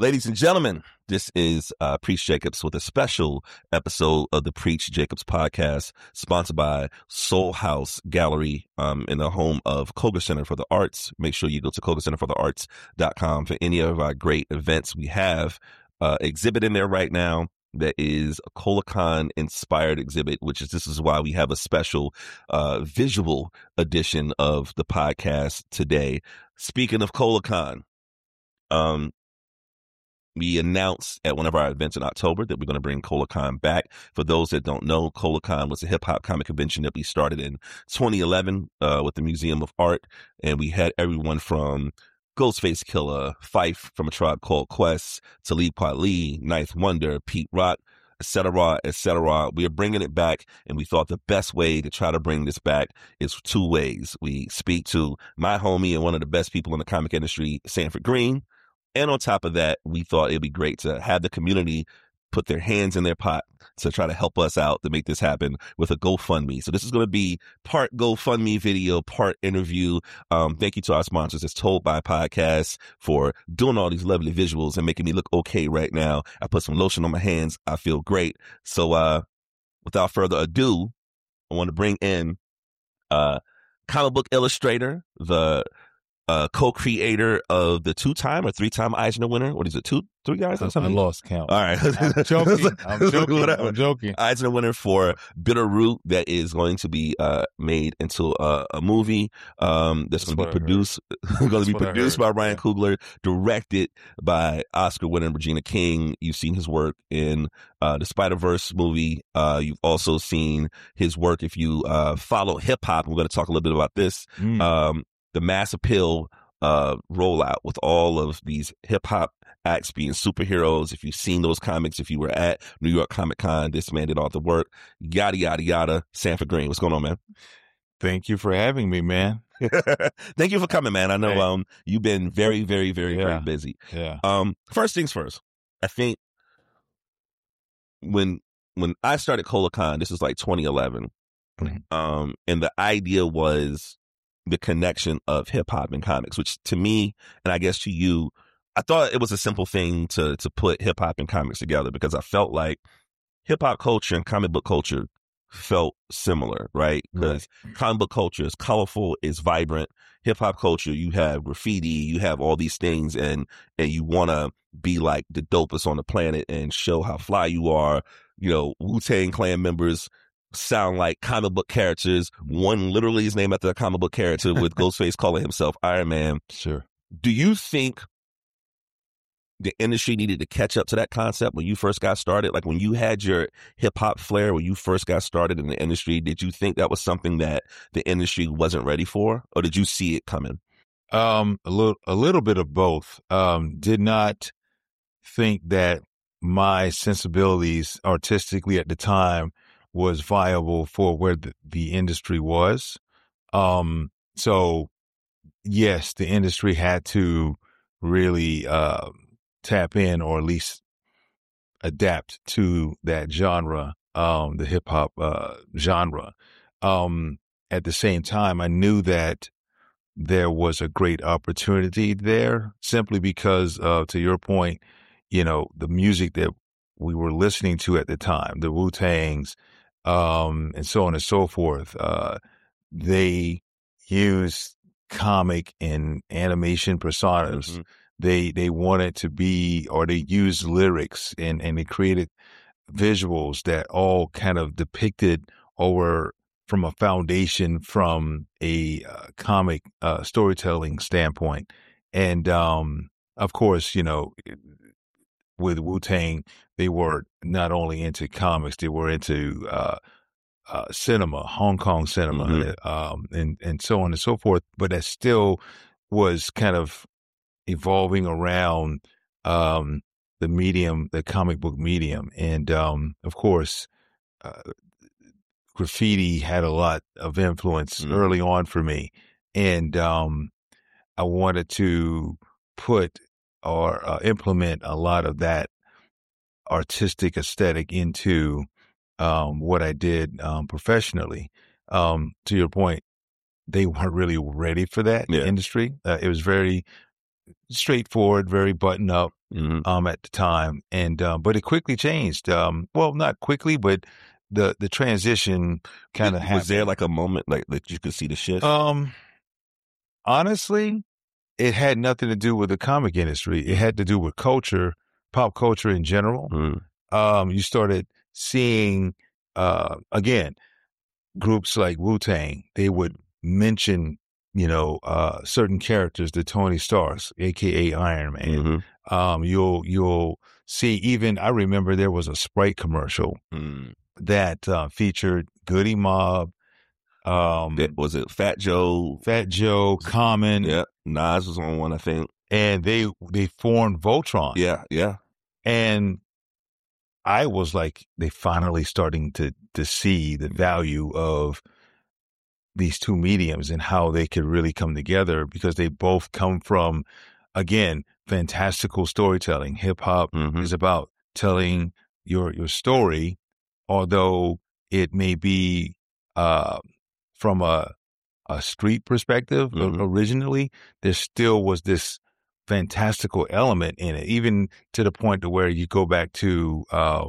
Ladies and gentlemen, this is Preach Jacobs with a special episode of the Preach Jacobs podcast, sponsored by Soul House Gallery in the home of Koger Center for the Arts. Make sure you go to kogercenterforthearts.com for any of our great events. We have exhibit in there right now that is a Colicon inspired exhibit, this is why we have a special visual edition of the podcast today. Speaking of Colicon, we announced at one of our events in October that we're going to bring Colicon back. For those that don't know, Colicon was a hip-hop comic convention that we started in 2011 with the Museum of Art, and we had everyone from Ghostface Killah, Phife from A Tribe Called Quest, Talib Kweli, Ninth Wonder, Pete Rock, etc., etc. We are bringing it back, and we thought the best way to try to bring this back is two ways. We speak to my homie and one of the best people in the comic industry, Sanford Greene. And on top of that, we thought it'd be great to have the community put their hands in their pot to try to help us out to make this happen with a GoFundMe. So this is going to be part GoFundMe video, part interview. Thank you to our sponsors. It's Told by Podcasts for doing all these lovely visuals and making me look okay right now. I put some lotion on my hands. I feel great. So without further ado, I want to bring in comic book illustrator, the co-creator of the 2-time or 3-time Eisner winner. What is it? 3 guys? I lost count. All right. I'm joking. Eisner winner for Bitterroot that is going to be made into a movie that's going to be produced by Ryan Coogler, directed by Oscar winner Regina King. You've seen his work in the Spider-Verse movie. You've also seen his work if you follow hip-hop. We're going to talk a little bit about this. The Mass Appeal rollout with all of these hip hop acts being superheroes. If you've seen those comics, if you were at New York Comic Con, this man did all the work. Yada, yada, yada. Sanford Greene, what's going on, man? Thank you for having me, man. Thank you for coming, man. I know you've been very, very, very, very busy. Yeah. First things first. I think when I started Colicon, this was like 2011, and the idea was the connection of hip hop and comics, which to me, and I guess to you, I thought it was a simple thing to put hip hop and comics together because I felt like hip hop culture and comic book culture felt similar, right? Because comic book culture is colorful, is vibrant. Hip hop culture, you have graffiti, you have all these things, and you want to be like the dopest on the planet and show how fly you are. You know, Wu-Tang Clan members sound like comic book characters. One literally is named after a comic book character with Ghostface calling himself Iron Man. Sure. Do you think the industry needed to catch up to that concept when you first got started? Like when you had your hip hop flair, when you first got started in the industry, did you think that was something that the industry wasn't ready for, or did you see it coming? A little bit of both. Did not think that my sensibilities artistically at the time was viable for where the industry was. So yes, the industry had to really tap in or at least adapt to that genre, the hip hop genre. At the same time, I knew that there was a great opportunity there simply because to your point, you know, the music that we were listening to at the time, the Wu-Tangs, and so on and so forth. They use comic and animation personas. They wanted to be, or they used lyrics and they created visuals that all kind of depicted or from a foundation from a comic storytelling standpoint. And, of course, you know, with Wu-Tang, they were not only into comics, they were into cinema, Hong Kong cinema, and so on and so forth. But that still was kind of evolving around the medium, the comic book medium. And of course, graffiti had a lot of influence early on for me. And I wanted to put or implement a lot of that artistic aesthetic into what I did professionally. To your point, they weren't really ready for that industry. It was very straightforward, very button up, at the time, and but it quickly changed. Well, not quickly, but the transition kind of happened. Was there like a moment like that you could see the shift? Honestly, it had nothing to do with the comic industry. It had to do with culture, pop culture in general. You started seeing, again, groups like Wu-Tang. They would mention, certain characters, the Tony Starks, aka Iron Man. You'll see. Even I remember there was a Sprite commercial that featured Goody Mob. Was it Fat Joe? Fat Joe, Common. Yeah, Nas was on one, I think. And they formed Voltron. Yeah. And I was like, they finally starting to see the value of these two mediums and how they could really come together, because they both come from, again, fantastical storytelling. Hip hop is about telling your story, although it may be from a street perspective. Originally, there still was this fantastical element in it, even to the point to where you go back to I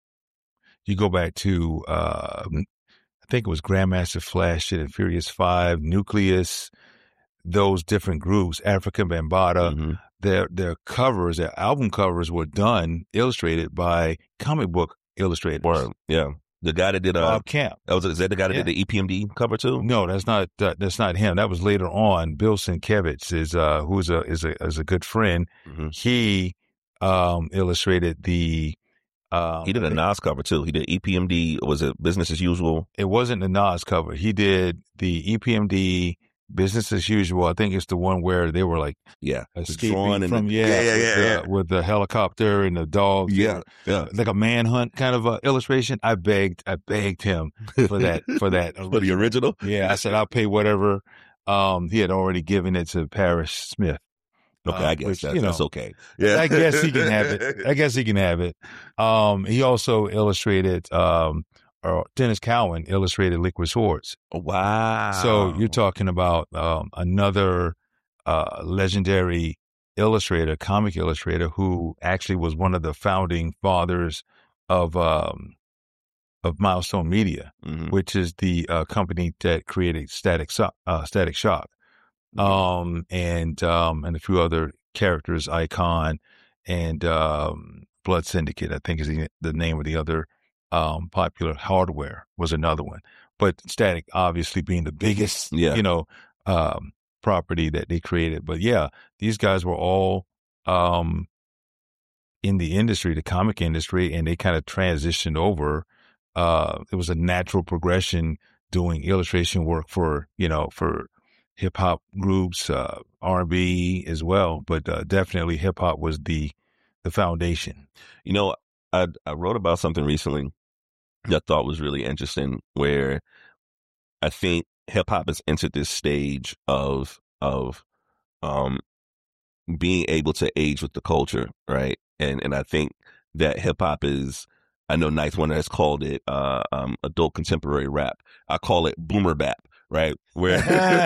think it was Grandmaster Flash and Furious 5, Nucleus, those different groups, Afrika Bambaataa, their covers, their album covers were illustrated by comic book illustrators. Yeah. The guy that did Bob Camp. Is that the guy that did the EPMD cover too? No, that's not him. That was later on. Bill Sienkiewicz is a good friend. He illustrated the. He did a Nas cover too. He did EPMD. Was it Business as Usual? It wasn't the Nas cover. He did the EPMD Business as Usual. I think it's the one where they were like escaping from with the helicopter and the dogs. Yeah. Like a manhunt kind of illustration. I begged him for that for the original. Yeah, I said I'll pay whatever. He had already given it to Parrish Smith. Okay, I guess that's okay. Yeah, I guess he can have it. He also illustrated. Dennis Cowan illustrated Liquid Swords. Oh, wow. So you're talking about another legendary illustrator, comic illustrator, who actually was one of the founding fathers of Milestone Media, which is the company that created Static Shock, and a few other characters, Icon and Blood Syndicate, I think is the name of the other. Popular Hardware was another one, but Static obviously being the biggest, property that they created. But yeah, these guys were all in the industry, the comic industry, and they kind of transitioned over. It was a natural progression doing illustration work for hip hop groups, R&B as well, but definitely hip hop was the foundation. I wrote about something recently that I thought was really interesting, where I think hip hop has entered this stage of being able to age with the culture, right? And I think that hip hop is, I know Ninth Wonder has called it adult contemporary rap. I call it boomer bap, right? Where,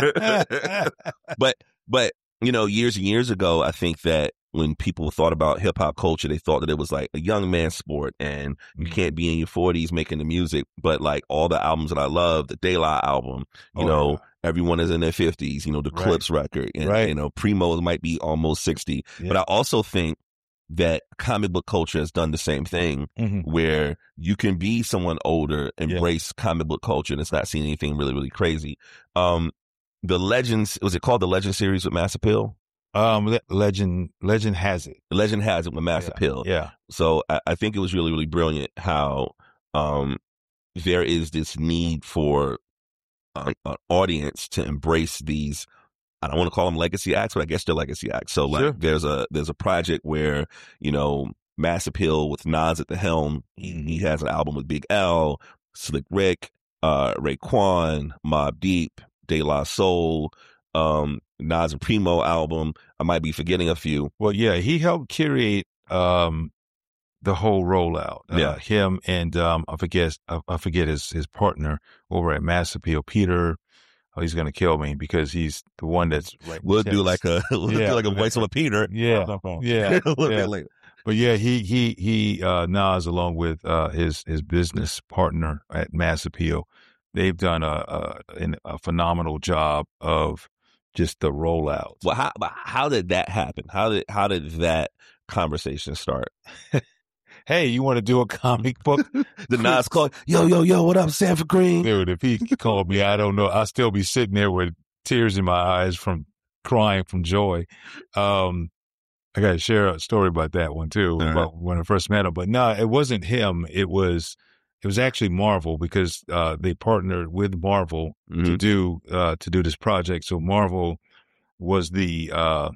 but years and years ago, I think that when people thought about hip hop culture, they thought that it was like a young man's sport and you can't be in your 40s making the music. But like all the albums that I love, the De La album, everyone is in their 50s, the Clips record, and Primo might be almost 60. Yeah. But I also think that comic book culture has done the same thing, where you can be someone older, embrace comic book culture, and it's not seeing anything really, really crazy. The Legends, was it called the Legend series with Mass Appeal? Legend has it. Legend has it with Mass Appeal. Yeah. So I think it was really, really brilliant how there is this need for an audience to embrace these. I don't want to call them legacy acts, but I guess they're legacy acts. So like there's a project where, Mass Appeal with Nas at the helm. He has an album with Big L, Slick Rick, Raekwon, Mobb Deep, De La Soul, Nas and Primo album. I might be forgetting a few. Well, yeah, he helped curate the whole rollout. Him and I forget his partner over at Mass Appeal, Peter he's going to kill me because he's the one that's right. We'll do like a voice of a Peter. Yeah. A little Yeah. bit later. But yeah, he Nas, along with his business partner at Mass Appeal, they've done a phenomenal job of just the rollout. Well, how did that happen? How did that conversation start? Hey, you want to do a comic book? The Nas call, yo, what up, Sanford Green? Dude, if he called me, I don't know. I'll still be sitting there with tears in my eyes from crying from joy. I got to share a story about that one too, about when I first met him. But no, it wasn't him. It was actually Marvel, because they partnered with Marvel to do this project. So Marvel was the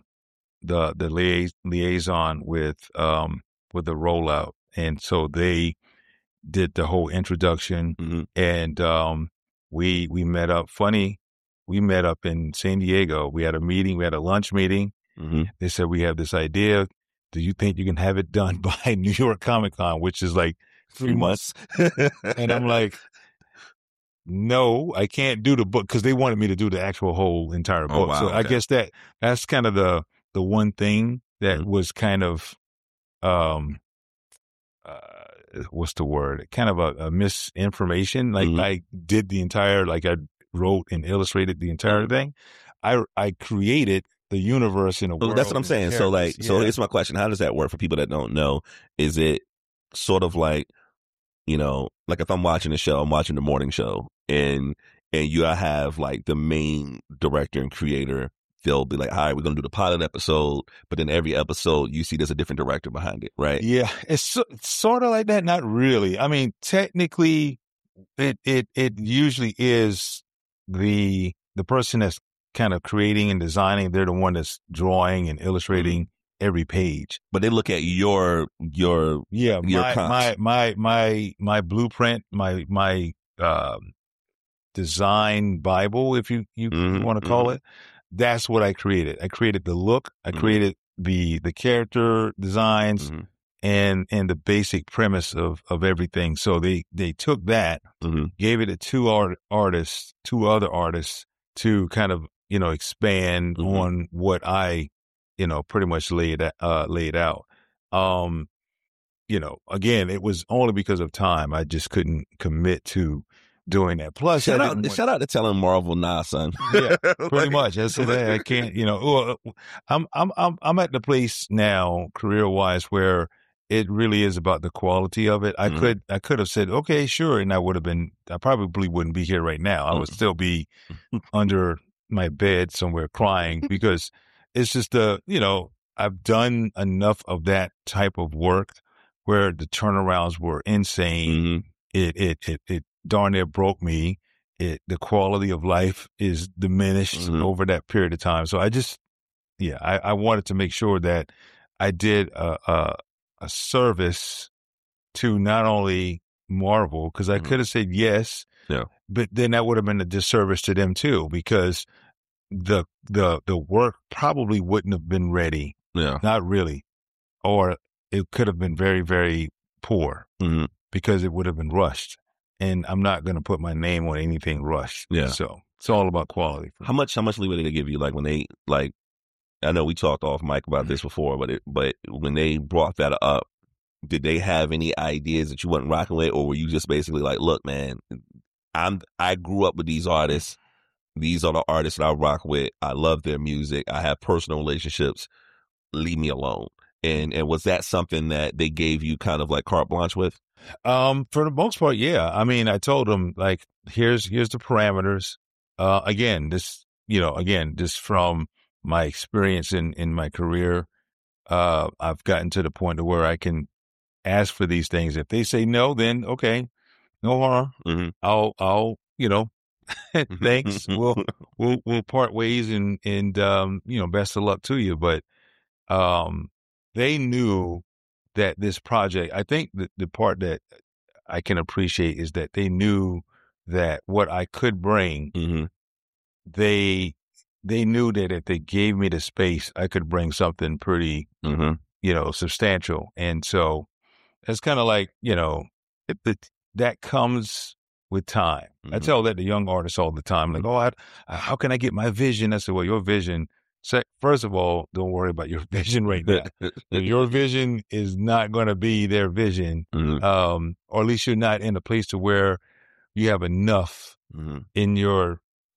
liaison with the rollout, and so they did the whole introduction, and we met up. Funny, we met up in San Diego. We had a meeting. We had a lunch meeting. They said, we have this idea. Do you think you can have it done by New York Comic Con, which is like 3 months? And I'm like, no, I can't do the book, because they wanted me to do the actual whole entire book. Wow, so I guess that's kind of the one thing that was kind of what's the word? Kind of a misinformation. Like I did the entire, like I wrote and illustrated the entire thing. I created the universe in a world. That's what I'm saying. So so here's my question. How does that work for people that don't know? Is it sort of like, like if I'm watching a show, I'm watching the morning show, and you have like the main director and creator, they'll be like, all right, we're going to do the pilot episode, but then every episode you see there's a different director behind it, right? Yeah. It's sort of like that. Not really. I mean, technically it usually is the person that's kind of creating and designing. They're the one that's drawing and illustrating every page. But they look at your my blueprint, my design Bible, if you want to call it. That's what I created. I created the look. I created the character designs and the basic premise of everything. So they took that, gave it to two other artists to kind of, expand on what I, pretty much laid out. Again, it was only because of time. I just couldn't commit to doing that. Plus, shout out to telling Marvel, nah, son. Yeah, pretty much. That's I can't. I'm at the place now, career wise, where it really is about the quality of it. I could have said, okay, sure, and I probably wouldn't be here right now. I would still be under my bed somewhere crying, because it's just I've done enough of that type of work where the turnarounds were insane. It darn near broke me. The quality of life is diminished over that period of time. So I wanted to make sure that I did a service to not only Marvel, because I could have said yes, but then that would have been a disservice to them too, because the work probably wouldn't have been ready. Yeah, not really, or it could have been very, very poor because it would have been rushed. And I'm not going to put my name on anything rushed. Yeah. So it's all about quality. How much leeway did they give you? Like when they, like, I know we talked off mic about this before, but when they brought that up, did they have any ideas that you wasn't rocking with, or were you just basically like, look, man, I grew up with these artists. These are the artists that I rock with. I love their music. I have personal relationships. Leave me alone. And was that something that they gave you kind of like carte blanche with? For the most part, yeah. I mean, I told them, like, here's the parameters. Again, just from my experience in my career, I've gotten to the point to where I can ask for these things. If they say no, then okay, no harm. I'll thanks. We'll part ways and best of luck to you. But they knew that this project, I think the part that I can appreciate is that they knew that what I could bring, they knew that if they gave me the space, I could bring something pretty, substantial. And so it's kind of like, that comes with time. I Mhm. tell that to young artists all the time. Like, oh, how can I get my vision? I said, well, your vision, first of all, don't worry about your vision right now. Your vision is not going to be their vision, Mhm. or at least you're not in a place to where you have enough Mhm. in your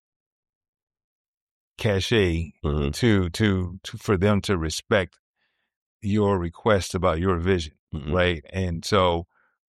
cachet Mhm. to for them to respect your request about your vision, Mhm. right? And so,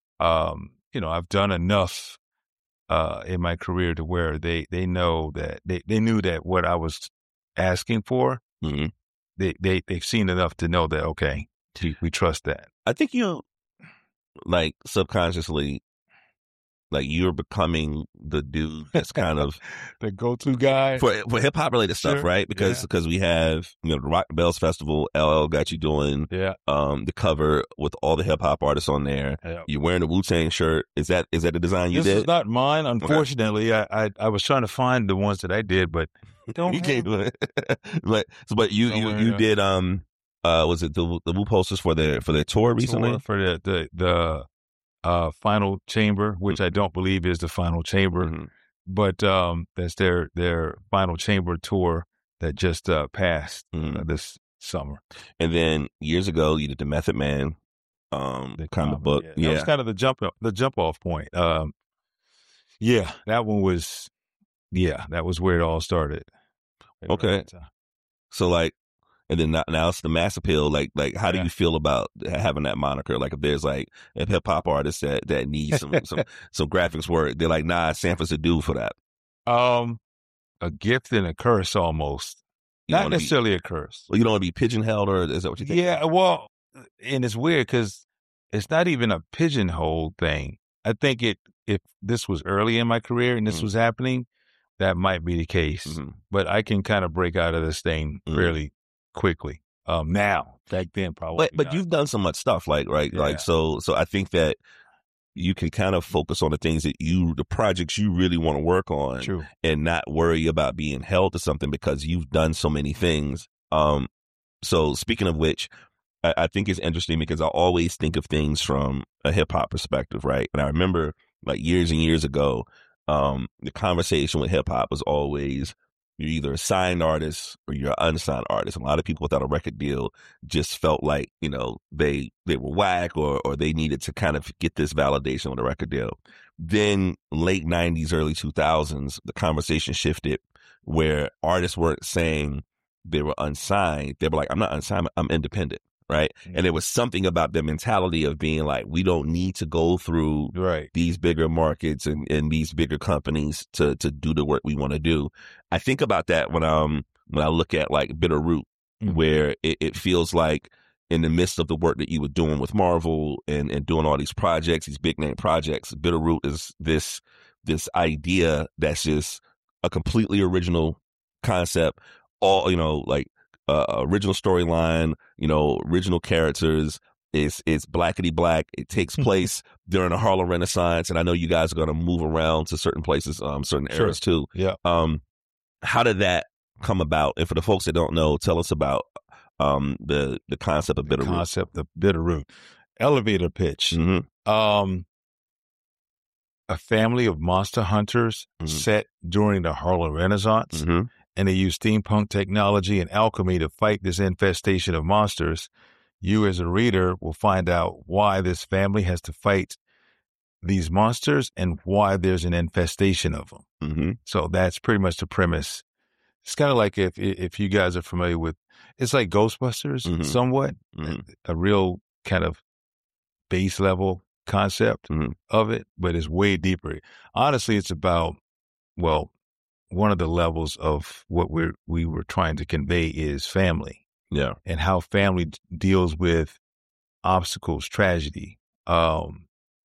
I've done enough in my career to where they know that they knew that what I was asking for, Mhm. they've seen enough to know that, okay, we trust that. I think you like subconsciously, like you're becoming the dude that's kind of The go-to guy. for hip hop related stuff, Sure. right? Because we have the Rock the Bells Festival. LL got you doing Yeah. the cover with all the hip hop artists on there. Yeah. You're wearing the Wu-Tang shirt. Is that the design you This did? is not mine, unfortunately. Okay. I was trying to find the ones that I did, but don't you can't do it. but you did was it the Wu posters for their tour recently? For the Final Chamber, which I don't believe is the Final Chamber. Mm-hmm. But that's their Final Chamber tour that just passed this summer. And then years ago, you did the Method Man The comic book. Yeah. That was kind of the jump off point. Yeah, that one was. Yeah, that was where it all started. Okay, so like, and then now it's the Mass Appeal. Like how do you feel about having that moniker? Like if there's like a hip hop artist that needs some graphics work, they're like, nah, Sanford's a dude for that. A gift and a curse almost. Not necessarily a curse. Well, you don't want to be pigeonholed, or is that what you think? Yeah, well, and it's weird because it's not even a pigeonhole thing. I think if this was early in my career and this was happening, that might be the case. Mm-hmm. But I can kind of break out of this thing fairly quickly. Now, back then, probably. But you've done so much stuff, like right, yeah. Like so I think that you can kind of focus on the things that the projects you really want to work on. True. And not worry about being held to something because you've done so many things. So speaking of which, I think it's interesting because I always think of things from a hip hop perspective, right? And I remember like years and years ago, the conversation with hip hop was always, you're either a signed artist or you're an unsigned artist. And a lot of people without a record deal just felt like, they were whack or they needed to kind of get this validation with a record deal. Then late 90s, early 2000s, the conversation shifted where artists weren't saying they were unsigned. They were like, I'm not unsigned, I'm independent. Right. Mm-hmm. And there was something about the mentality of being like, we don't need to go through these bigger markets and these bigger companies to do the work we want to do. I think about that when I look at like Bitter Root, where it feels like in the midst of the work that you were doing with Marvel and doing all these projects, these big name projects, Bitter Root is this idea that's just a completely original concept, all, like, original storyline, original characters. It's blackety black. It takes place during the Harlem Renaissance, and I know you guys are going to move around to certain places, certain eras too. Yeah. How did that come about? And for the folks that don't know, tell us about the concept of Bitter Root. Concept of Bitter Root. Elevator pitch. Mm-hmm. A family of monster hunters set during the Harlem Renaissance. Mm-hmm. And they use steampunk technology and alchemy to fight this infestation of monsters. You as a reader will find out why this family has to fight these monsters and why there's an infestation of them. Mm-hmm. So that's pretty much the premise. It's kind of like if you guys are familiar with, it's like Ghostbusters, somewhat, a real kind of base level concept of it, but it's way deeper. Honestly, it's about, one of the levels of what we were trying to convey is family. Yeah. And how family deals with obstacles, tragedy, the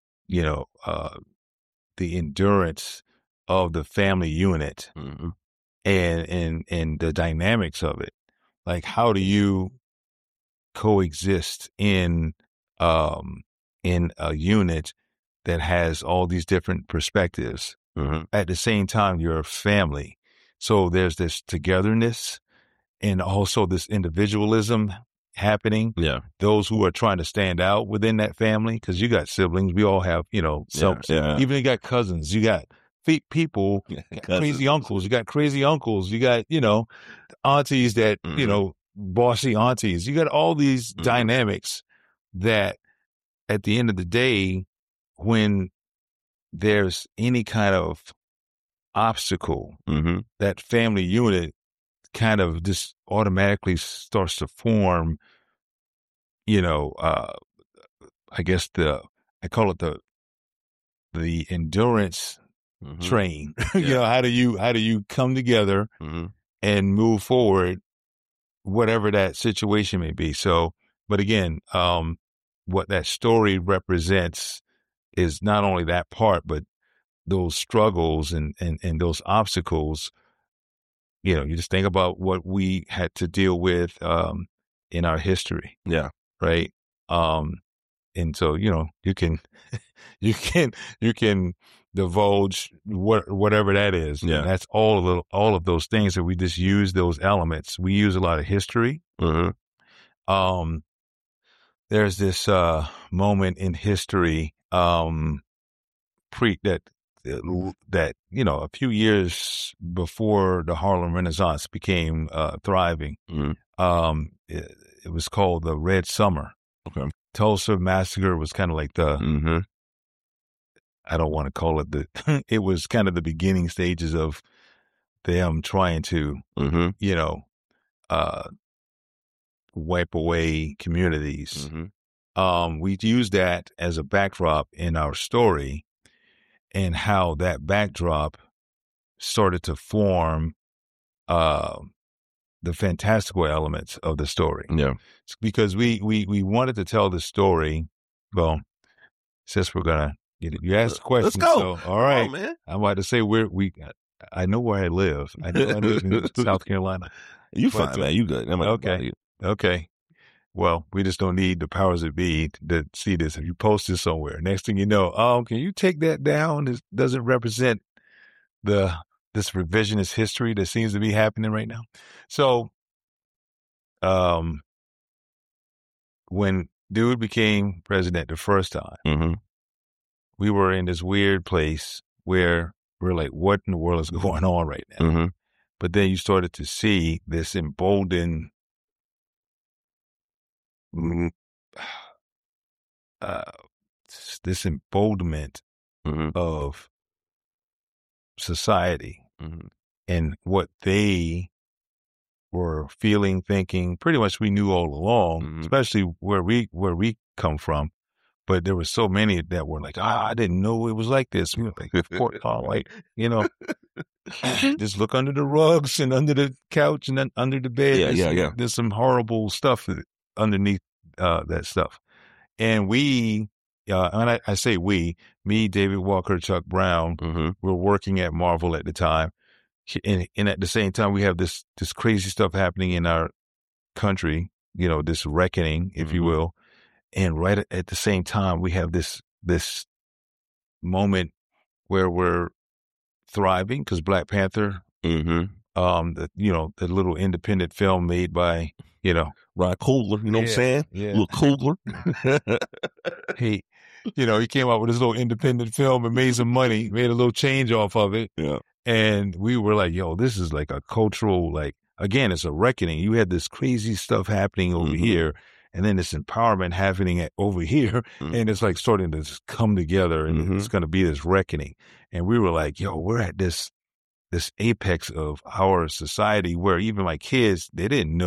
endurance of the family unit and the dynamics of it. Like, how do you coexist in a unit that has all these different perspectives? At the same time, you're a family. So there's this togetherness and also this individualism happening. Yeah. Those who are trying to stand out within that family, because you got siblings. We all have, even you got cousins. You got people, crazy uncles. You got crazy uncles. You got, aunties that, bossy aunties. You got all these dynamics that at the end of the day, when there's any kind of obstacle, that family unit kind of just automatically starts to form, I guess I call it the endurance train. How do you come together and move forward, whatever that situation may be. So, but again, what that story represents is not only that part, but those struggles and those obstacles. You just think about what we had to deal with in our history. Yeah. Right. And so, you can divulge whatever that is. Yeah. And that's all of those things that we just use those elements. We use a lot of history. There's this moment in history that a few years before the Harlem Renaissance became thriving. It was called the Red Summer. Okay. Tulsa Massacre was kind of like the I don't want to call it it was kind of the beginning stages of them trying to wipe away communities. We use that as a backdrop in our story, and how that backdrop started to form the fantastical elements of the story. Yeah. It's because we wanted to tell the story. Well, since we're gonna get it, you asked the question. Let's go. So, all right, man. I'm about to say I know where I live. I know I live in South Carolina. You fine, man. You good. Okay. Well, we just don't need the powers that be to see this. If you post this somewhere, next thing you know, can you take that down? It doesn't represent this revisionist history that seems to be happening right now. So, when dude became president the first time, we were in this weird place where we're like, what in the world is going on right now? But then you started to see this emboldened this emboldenment of society and what they were feeling, thinking. Pretty much we knew all along, especially where we come from. But there were so many that were like, I didn't know it was like this. We were like, just look under the rugs and under the couch and then under the bed. There's some horrible stuff underneath that stuff. And and I say we, me, David Walker, Chuck Brown, we're working at Marvel at the time. And at the same time, we have this crazy stuff happening in our country, this reckoning, if you will. And right at the same time, we have this moment where we're thriving because Black Panther, the little independent film made by, Ryan Coogler, you know what I'm saying? Yeah. Little Coogler. He came out with this little independent film and made some money, made a little change off of it. Yeah. And we were like, yo, this is like a cultural, again, it's a reckoning. You had this crazy stuff happening over here, and then this empowerment happening over here, and it's like starting to just come together, and it's going to be this reckoning. And we were like, yo, we're at this apex of our society where even my kids, they didn't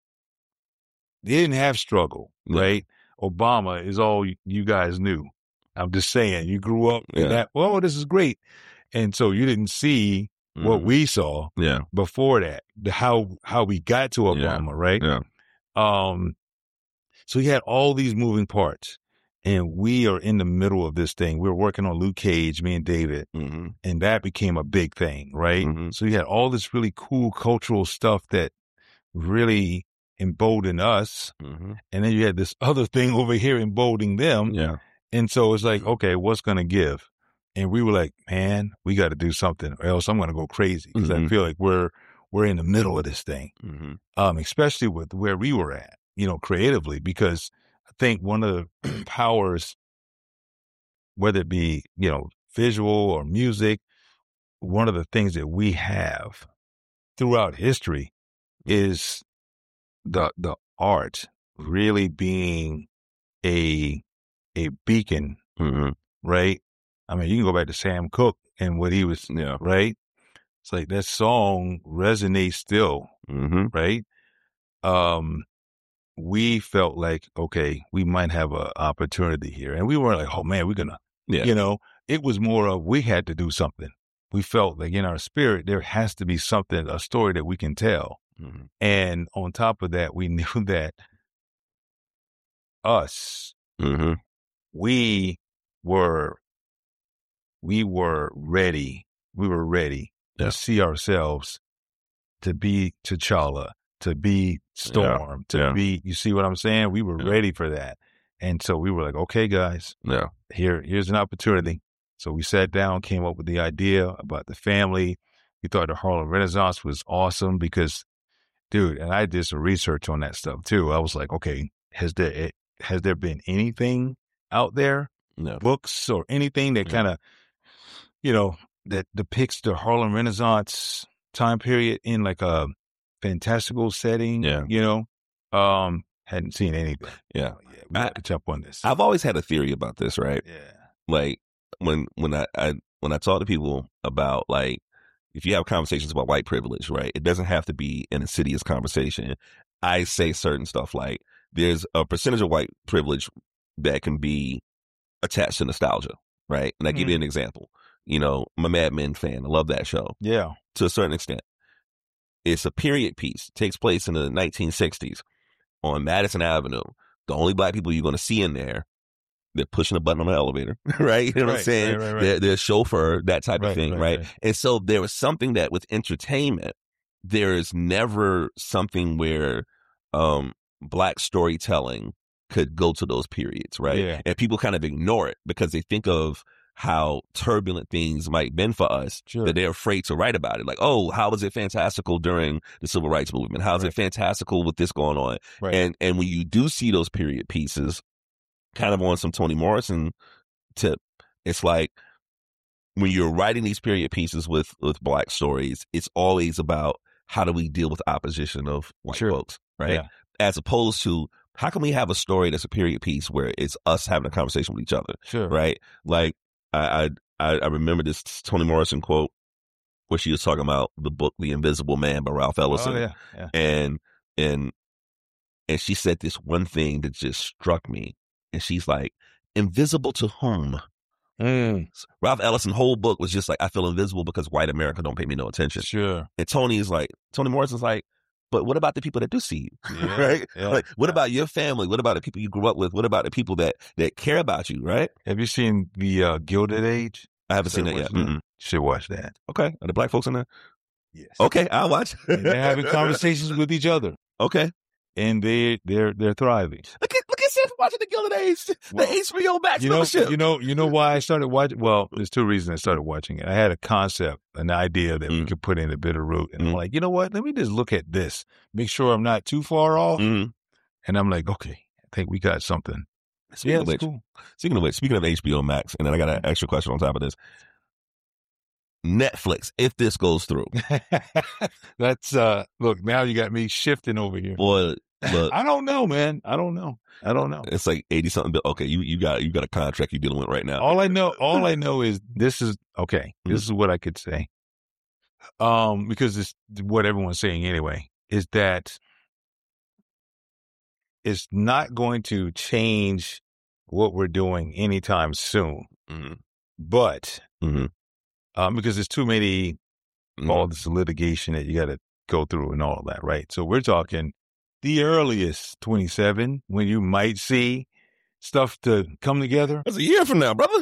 have struggle, right? Obama is all you guys knew. I'm just saying, you grew up in that, this is great. And so you didn't see what we saw before that, how we got to Obama, right? Yeah. So you had all these moving parts, and we are in the middle of this thing. We were working on Luke Cage, me and David, and that became a big thing, right? So you had all this really cool cultural stuff that really emboldened us, and then you had this other thing over here emboldening them. Yeah. And so it's like, okay, what's going to give? And we were like, man, we got to do something or else I'm going to go crazy because I feel like we're in the middle of this thing, especially with where we were at. creatively, because I think one of the powers, whether it be, visual or music, one of the things that we have throughout history is the art really being a beacon, right? I mean, you can go back to Sam Cooke and what he was, right? It's like that song resonates still, right? We felt like, okay, we might have an opportunity here. And we weren't like, oh man, we're going to, it was more of, we had to do something. We felt like in our spirit, there has to be something, a story that we can tell. And on top of that, we knew that us, we were ready. We were ready to see ourselves to be T'Challa, to be Storm, to be, you see what I'm saying? We were ready for that. And so we were like, okay, guys, here's an opportunity. So we sat down, came up with the idea about the family. We thought the Harlem Renaissance was awesome because, dude, and I did some research on that stuff too. I was like, okay, has there been anything out there, books or anything that kind of, that depicts the Harlem Renaissance time period in like a fantastical setting? Hadn't seen anything. We have to jump on this. I've always had a theory about this, right? Like when I talk to people about, like, if you have conversations about white privilege, right, it doesn't have to be an insidious conversation. I say certain stuff like there's a percentage of white privilege that can be attached to nostalgia, right? And I give you an example. I'm a Mad Men fan. I love that show. Yeah. To a certain extent. It's a period piece. It takes place in the 1960s on Madison Avenue. The only black people you're going to see in there, they're pushing a button on the elevator, right? You know what I'm saying? Right. They're a chauffeur, that type of thing, right? And so there was something that with entertainment, there is never something where black storytelling could go to those periods, right? Yeah. And people kind of ignore it because they think of how turbulent things might have been for us, that they're afraid to write about it. Like, oh, how was it fantastical during the Civil Rights Movement? How's it fantastical with this going on? And when you do see those period pieces, kind of on some Toni Morrison tip, it's like when you're writing these period pieces with black stories, it's always about how do we deal with opposition of white folks, right? Yeah. As opposed to how can we have a story that's a period piece where it's us having a conversation with each other, right? Like I remember this Toni Morrison quote where she was talking about the book The Invisible Man by Ralph Ellison, and she said this one thing that just struck me, and she's like, "Invisible to whom?" Ralph Ellison's whole book was just like, I feel invisible because white America don't pay me no attention. And Toni Morrison's like, but what about the people that do see you? Right? Like, what about your family? What about the people you grew up with? What about the people that care about you, right? Have you seen the Gilded Age? I haven't seen that yet. You should watch that. Okay. Are the black folks in there? Yes. Okay, I'll watch. And they're having conversations with each other. Okay. And they're thriving. Look at Seth watching the Gilded Age, the HBO Max membership. You know why I started watching? Well, there's two reasons I started watching it. I had a concept, an idea that we could put in a Bitterroot, and I'm like, you know what? Let me just look at this, make sure I'm not too far off. And I'm like, okay, I think we got something. Speaking of HBO Max, and then I got an extra question on top of this. Netflix, if this goes through. That's look, now you got me shifting over here. Boy, look, I don't know, man. I don't know. It's like 80 something. Okay, you got a contract you're dealing with right now. All I know is this is okay. This is what I could say. Because it's what everyone's saying anyway, is that it's not going to change what we're doing anytime soon. But because there's too many, all this litigation that you got to go through and all that, right? So we're talking the earliest 27 when you might see stuff to come together. That's a year from now, brother.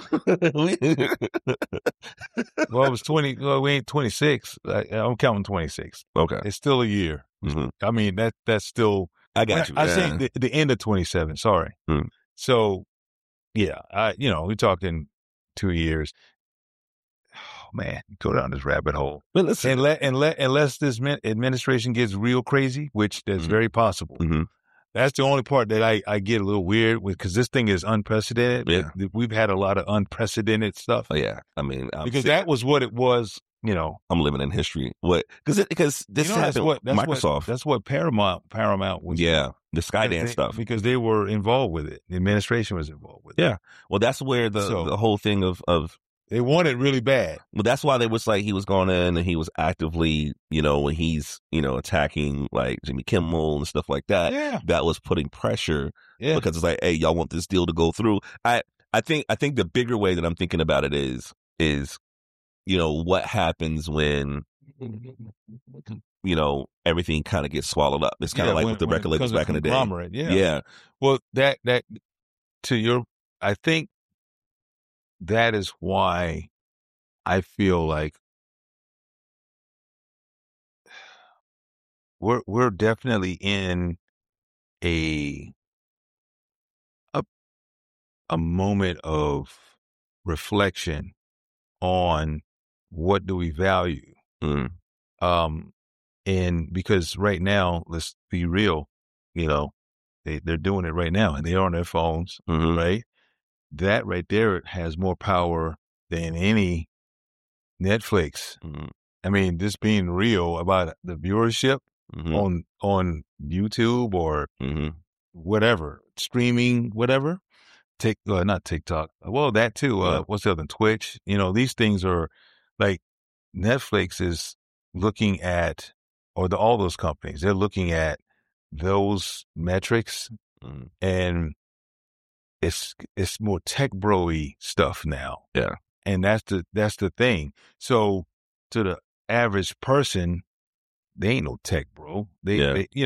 Well, it was 20. Well, we ain't 26. I'm counting 26. Okay, it's still a year. I mean that's still. I got you. I say the end of 27. Sorry. So, yeah, we're talking 2 years. Oh man, go down this rabbit hole. But listen, unless this administration gets real crazy, which is very possible. That's the only part that I get a little weird with, because this thing is unprecedented. Yeah. We've had a lot of unprecedented stuff. Oh yeah, I mean, because that was what it was. I'm living in history. What? Because this happened. Microsoft. That's what Paramount was. Yeah, the Skydance stuff, because they were involved with it. The administration was involved with it. Yeah. Well, that's where the whole thing of they wanted really bad. Well, that's why they was like, he was going in and he was actively, when he's, attacking like Jimmy Kimmel and stuff like that. Yeah. That was putting pressure because it's like, hey, y'all want this deal to go through. I think the bigger way that I'm thinking about it is, what happens when, everything kind of gets swallowed up. It's kind of like with the record labels back in the day. Yeah. Well, I think that is why I feel like we're definitely in a moment of reflection on what do we value. And because right now, let's be real, they're doing it right now and they are on their phones, right? That right there has more power than any Netflix. I mean, just being real about the viewership on YouTube or whatever, streaming, whatever. Not TikTok. Well, that too. What's the other? Twitch. These things are like Netflix is looking at, or all those companies, they're looking at those metrics, and it's more tech bro-y stuff now. Yeah. And that's the thing. So to the average person, they ain't no tech bro. They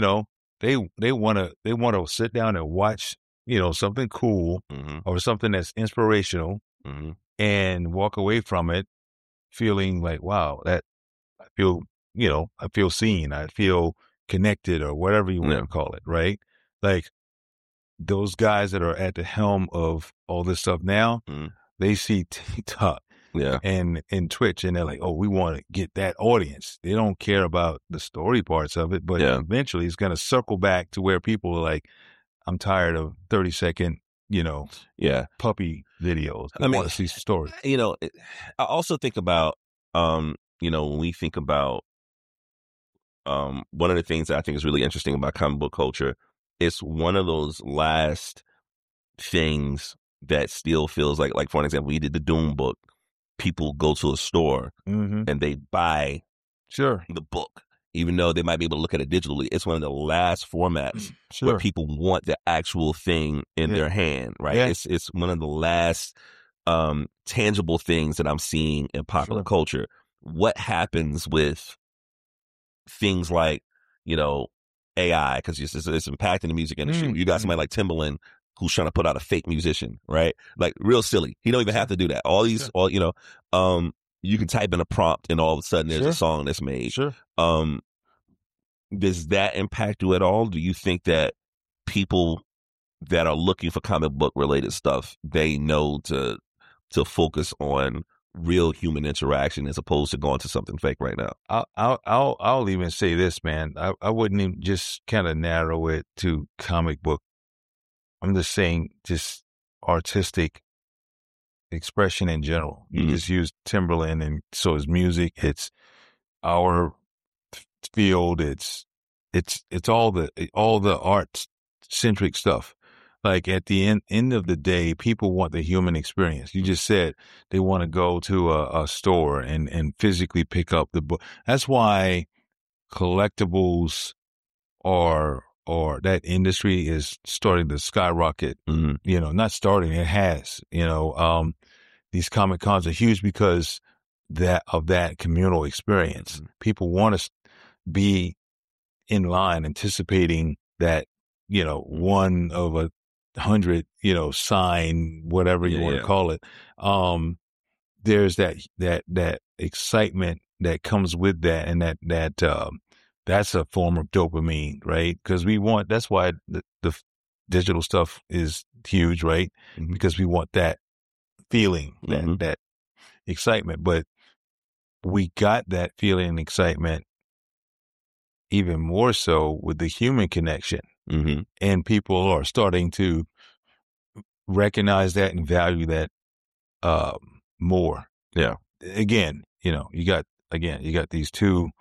want to sit down and watch, something cool or something that's inspirational and walk away from it feeling like, wow, that I feel seen. I feel connected, or whatever you want to call it. Right. Like those guys that are at the helm of all this stuff now, they see TikTok and Twitch, and they're like, oh, we want to get that audience. They don't care about the story parts of it, but eventually it's going to circle back to where people are like, I'm tired of 30-second, puppy videos. I want to see stories. I also think about, when we think about, one of the things that I think is really interesting about comic book culture, it's one of those last things that still feels like for an example, we did the Doom book. People go to a store and they buy the book, even though they might be able to look at it digitally. It's one of the last formats where people want the actual thing in their hand, right? Yeah. It's one of the last tangible things that I'm seeing in popular culture. What happens with things like, AI, because it's impacting the music industry. You got somebody like Timbaland who's trying to put out a fake musician, right? Like real silly. He don't even have to do that. All these, you can type in a prompt and all of a sudden there's a song that's made. Does that impact you at all? Do you think that people that are looking for comic book related stuff, they know to focus on real human interaction as opposed to going to something fake right now? I'll even say this, man. I wouldn't even just kind of narrow it to comic book. I'm just saying, just artistic expression in general. You just use Timberland, and so is music. It's our field. It's all the art centric stuff. Like at the end of the day, people want the human experience. You just said they want to go to a store and physically pick up the book. That's why collectibles or that industry is starting to skyrocket. Not starting, it has. These Comic Cons are huge because of that communal experience. People want to be in line, anticipating that, one of 100, sign, whatever you want to call it. There's that excitement that comes with that, and that's a form of dopamine, right? Because that's why the digital stuff is huge, right? Because we want that feeling, that excitement. But we got that feeling and excitement even more so with the human connection. Mm-hmm. and people are starting to recognize that and value that more. Yeah. Again, you got these two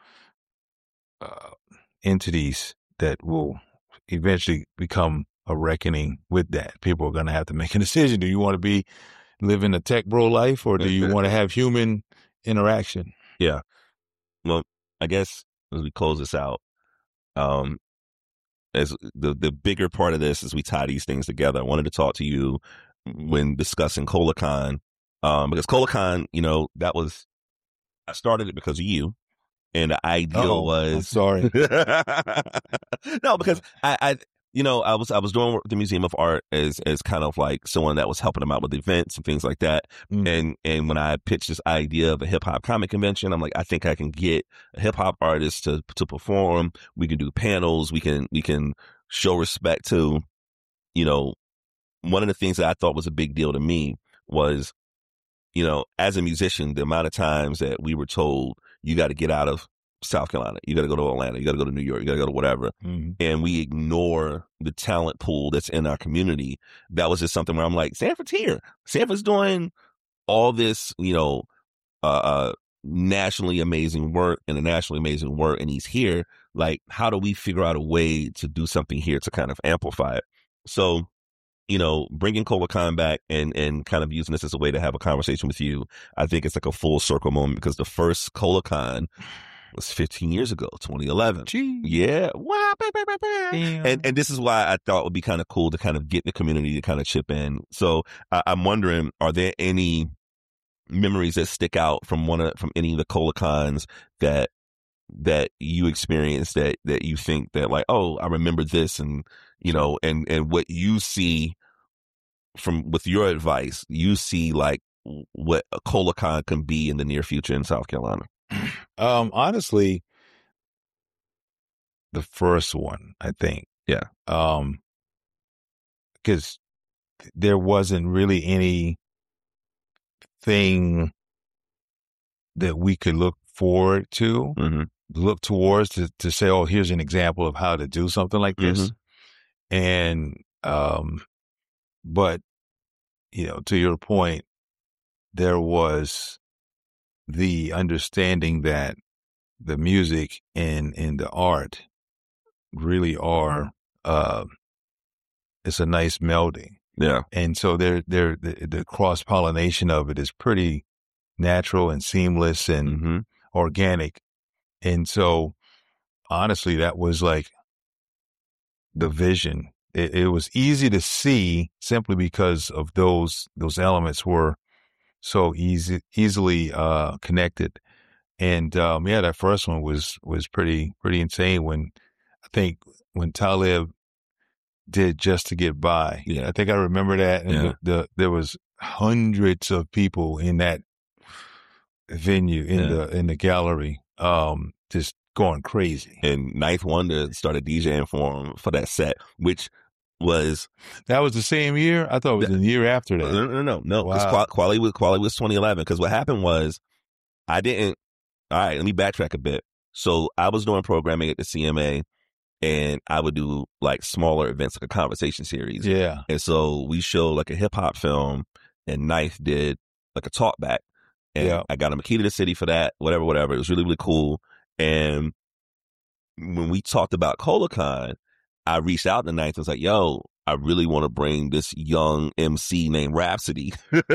entities that will eventually become a reckoning with that. People are going to have to make a decision. Do you want to be living a tech bro life, or do you want to have human interaction? Yeah. Well, I guess as we close this out, as the bigger part of this, as we tie these things together, I wanted to talk to you when discussing Colicon, because Colicon, I started it because of you. And the ideal was, I'm sorry. No, because I was doing the Museum of Art as kind of like someone that was helping them out with events and things like that. And when I pitched this idea of a hip hop comic convention, I'm like, I think I can get a hip hop artist to perform. We can do panels. We can show respect to, one of the things that I thought was a big deal to me was, as a musician, the amount of times that we were told, you got to get out of South Carolina, you got to go to Atlanta, you got to go to New York, you got to go to whatever. And we ignore the talent pool that's in our community. That was just something where I'm like, Sanford's here. Sanford's doing all this, nationally amazing work and he's here. Like, how do we figure out a way to do something here to kind of amplify it? So, bringing Colicon back and kind of using this as a way to have a conversation with you, I think it's like a full circle moment, because the first Colicon was 15 years ago, 2011. Gee. Yeah. Wow. And this is why I thought it would be kind of cool to kind of get the community to kind of chip in. So I'm wondering, are there any memories that stick out from any of the Colicons that you experienced that you think that, like, oh, I remember this, and and what you see with your advice, you see like what a Colicon can be in the near future in South Carolina? Honestly, the first one, I think. Yeah. Because there wasn't really anything that we could look forward to, look towards to say, oh, here's an example of how to do something like this. And, but, to your point, there was the understanding that the music and the art really are, it's a nice melding. Yeah. And so the cross pollination of it is pretty natural and seamless and organic. And so honestly, that was like the vision. It was easy to see simply because of those elements were so easily connected. And that first one was pretty insane when Talib did Just to Get By. Yeah. I think I remember that. And there was hundreds of people in that venue in the gallery, just going crazy. And Ninth Wonder started DJing for him for that set, which was that was the same year. I thought it was the year after that. No. Wow. Quality was 2011. Because what happened was, all right, let me backtrack a bit. So I was doing programming at the CMA, and I would do like smaller events, like a conversation series. Yeah. And so we showed like a hip hop film, and Ninth did like a talk back. And I got him a key to the city for that, whatever. It was really, really cool. And when we talked about Colicon, I reached out to Ninth and was like, yo, I really want to bring this young MC named Rhapsody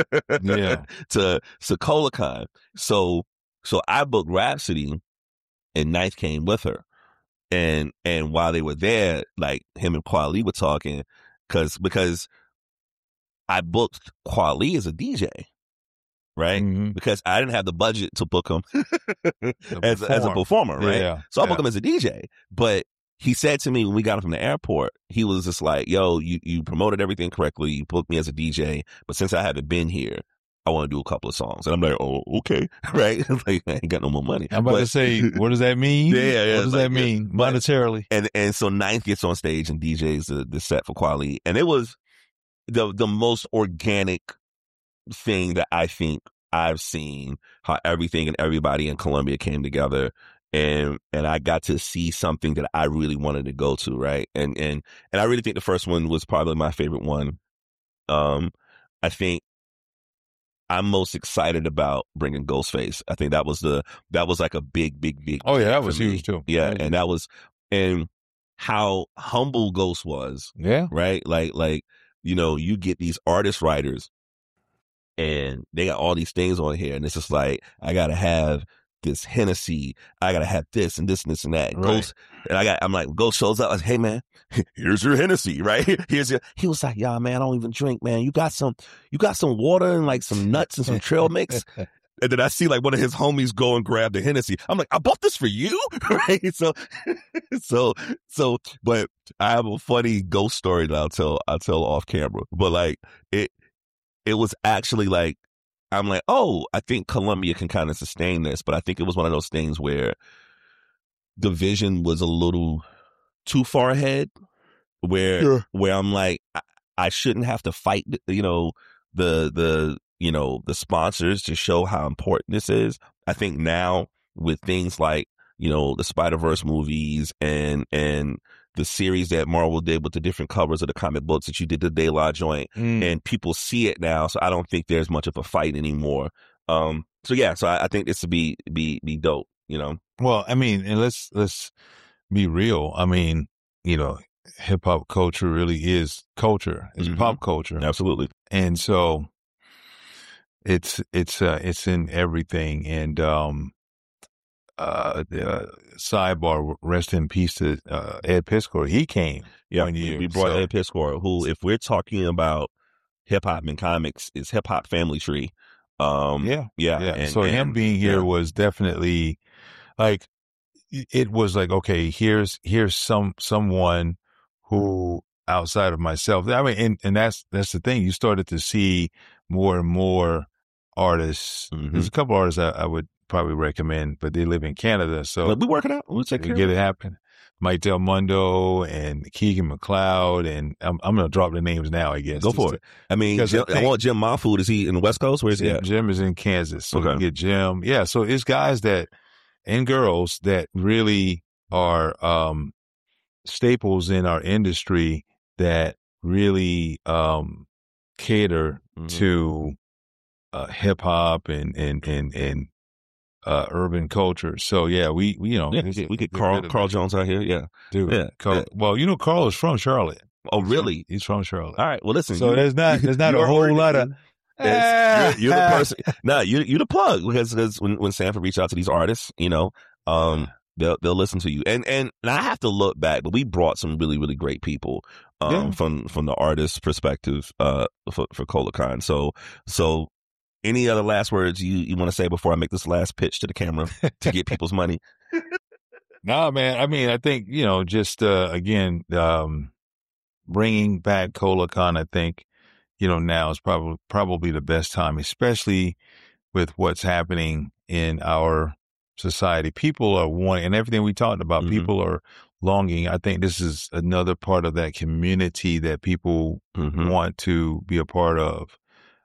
to Colicon. So I booked Rhapsody, and Ninth came with her. And while they were there, like, him and Kweli were talking, because I booked Kweli as a DJ. Right? Because I didn't have the budget to book him as a performer, right? Yeah. So I booked him as a DJ. But he said to me when we got him from the airport, he was just like, yo, you promoted everything correctly. You booked me as a DJ. But since I haven't been here, I want to do a couple of songs. And I'm like, oh, okay. Right? Like, I ain't got no more money. I'm about to say, what does that mean? Yeah. What does that mean monetarily? And so Ninth gets on stage and DJs the set for Kweli. And it was the most organic thing that I think I've seen, how everything and everybody in Columbia came together and I got to see something that I really wanted to go to, right? And I really think the first one was probably my favorite one. I think I'm most excited about bringing Ghostface. I think that was like a big. Oh yeah, that was for me. huge too. Yeah, and how humble Ghost was. Yeah, right. Like you get these artist writers, and they got all these things on here, and it's just like I gotta have this Hennessy, I gotta have this and this and this and that. Right. Ghost, and I'm like, Ghost shows up, I was, hey man, here's your Hennessy, right? He was like, yeah, man, I don't even drink, man. You got some water and like some nuts and some trail mix. And then I see like one of his homies go and grab the Hennessy. I'm like, I bought this for you, right? So, but I have a funny Ghost story that I'll tell off camera. But like it was actually like, I'm like, oh, I think Columbia can kind of sustain this, but I think it was one of those things where the vision was a little too far ahead, where I'm like, I shouldn't have to fight, the sponsors to show how important this is. I think now with things like, the Spider-Verse movies and the series that Marvel did with the different covers of the comic books that you did the De La joint, and people see it now. So I don't think there's much of a fight anymore. So I think this would be dope, Well, I mean, and let's be real. I mean, hip hop culture really is culture. It's pop culture. Absolutely. And so it's in everything. And, sidebar, rest in peace to Ed Piscor. He came. Yeah, we brought Ed Piscor, who, if we're talking about hip hop and comics, is hip hop family tree. Yeah. And, so him being here was definitely like, it was like, okay, here's someone who outside of myself. I mean, and that's the thing. You started to see more and more artists. There's a couple artists I would probably recommend, but they live in Canada, so we work it out. We'll take care get it happen. Mike Del Mundo and Keegan McLeod, and I'm gonna drop the names now. I guess go for it. I mean, I want Jim Mahfood. Is he in the West Coast? Where is he at? Jim is in Kansas, so okay. we get Jim. Yeah, so it's guys that and girls that really are staples in our industry that really cater to hip hop and urban culture. So yeah, we get Carl Jones out here. Yeah, dude. Yeah. Well, Carl is from Charlotte. Oh, really? He's from Charlotte. All right. Well, listen. So there's not a whole lot of. You're the person. No, you're the plug, because when Sanford reached out to these artists, they'll listen to you. And I have to look back, but we brought some really, really great people from the artist perspective for Cola-Con. So any other last words you want to say before I make this last pitch to the camera to get people's money? No, man. I mean, I think, just again, bringing back Cola-Con, I think, now is probably the best time, especially with what's happening in our society. People are wanting, and everything we talked about, people are longing. I think this is another part of that community that people want to be a part of.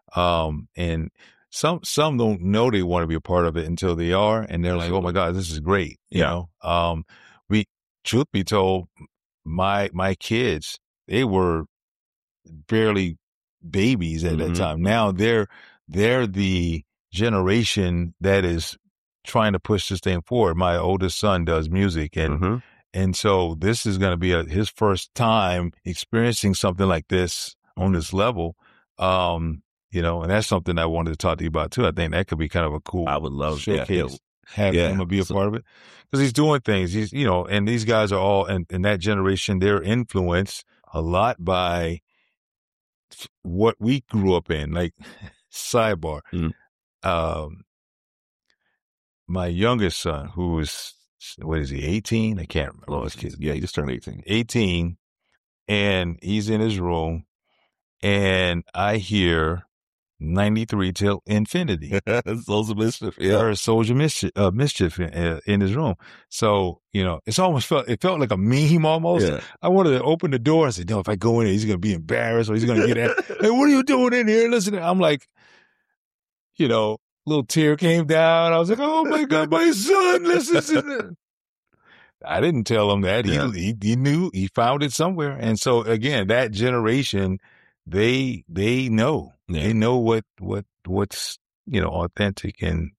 And some don't know they want to be a part of it until they are, and they're like, oh my God, this is great. You know, truth be told, my kids, they were barely babies at that time. Now they're the generation that is trying to push this thing forward. My oldest son does music, and so this is going to be his first time experiencing something like this on this level. And that's something I wanted to talk to you about too. I think that could be kind of a cool, I would love showcase. Have him be a part of it, because he's doing things. He's, and these guys are all in that generation. They're influenced a lot by what we grew up in. Like, sidebar, my youngest son, who is, what is he, 18? I can't remember. His kid. Yeah, he just turned 18. 18, and he's in his room, and I hear 93 till infinity. Souls of Mischief. Yeah. Or Souls of Mischief in his room. So, it's almost it felt like a meme almost. Yeah. I wanted to open the door. I said, no, if I go in there, he's going to be embarrassed, or he's going to get at, hey, what are you doing in here? Listen, I'm like, little tear came down. I was like, oh my God, my son listens to this. I didn't tell him that. Yeah. He knew, he found it somewhere. And so again, that generation, they know. Yeah. They know what's, authentic and,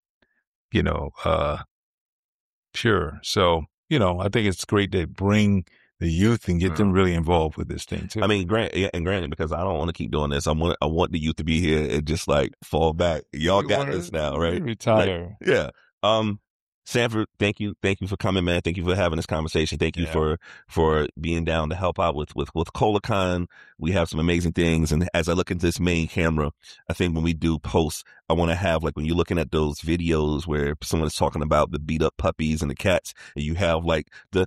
pure. So, I think it's great to bring the youth and get them really involved with this thing too. I mean, granted, because I don't want to keep doing this. I want the youth to be here and just like fall back. Y'all got this now, right? Retire. Like, yeah. Sanford, thank you for coming, man. Thank you for having this conversation. Thank you for being down to help out with ColaCon. We have some amazing things, and as I look into this main camera, I think when we do posts, I want to have, like, when you're looking at those videos where someone is talking about the beat up puppies and the cats, and you have like the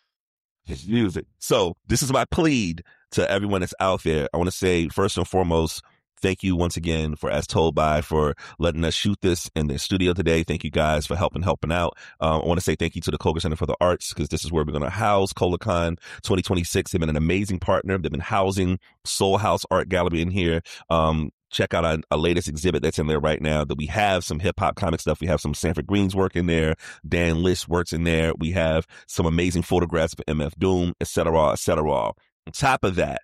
music. So this is my plea to everyone that's out there. I want to say, first and foremost, thank you once again for As Told By for letting us shoot this in the studio today. Thank you guys for helping out. I want to say thank you to the Coker Center for the Arts, because this is where we're going to house ColaCon 2026. They've been an amazing partner. They've been housing Soul House Art Gallery in here. Check out our latest exhibit that's in there right now. That we have some hip hop comic stuff. We have some Sanford Green's work in there. Dan List works in there. We have some amazing photographs of MF Doom, et cetera, et cetera. On top of that,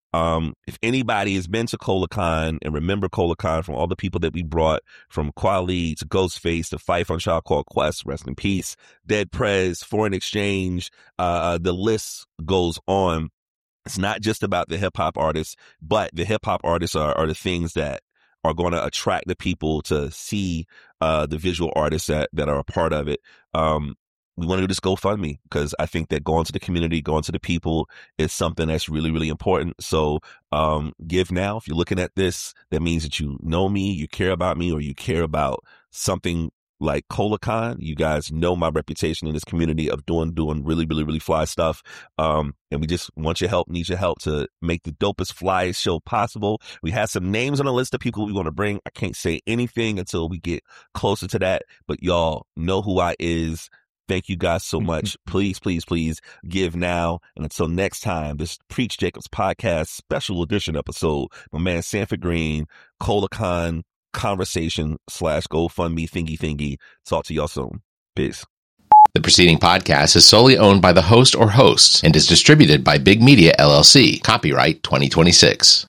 if anybody has been to ColaCon and remember ColaCon, from all the people that we brought, from Kweli to Ghostface to Fife on Trial Called Quest, rest in peace, Dead Prez, Foreign Exchange, the list goes on. It's not just about the hip hop artists, but the hip hop artists are the things that are going to attract the people to see the visual artists that are a part of it. We want to do this GoFundMe, because I think that going to the community, going to the people is something that's really, really important. So give now. If you're looking at this, that means that you know me, you care about me, or you care about something like ColaCon. You guys know my reputation in this community of doing really, really, really fly stuff. And we just want your help, need your help to make the dopest flyest show possible. We have some names on the list of people we want to bring. I can't say anything until we get closer to that, but y'all know who I is. Thank you guys so much. Please, please, please give now. And until next time, this Preach Jacobs podcast special edition episode, my man Sanford Green, ColaCon conversation / GoFundMe thingy. Talk to y'all soon. Peace. The preceding podcast is solely owned by the host or hosts and is distributed by Big Media LLC. Copyright 2026.